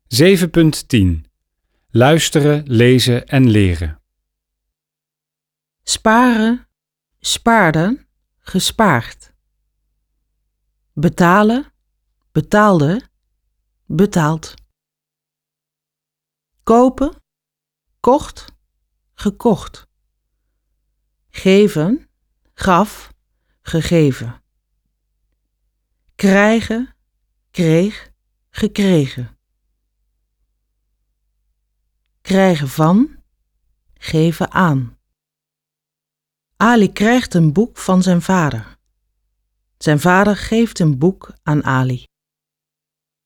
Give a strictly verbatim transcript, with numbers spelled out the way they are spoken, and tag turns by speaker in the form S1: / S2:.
S1: zeven punt tien Luisteren, lezen en leren.
S2: Sparen, spaarden, gespaard. Betalen, betaalde, betaald. Kopen, kocht, gekocht. Geven, gaf, gegeven. Krijgen, kreeg, gekregen. Krijgen van, geven aan. Ali krijgt een boek van zijn vader. Zijn vader geeft een boek aan Ali.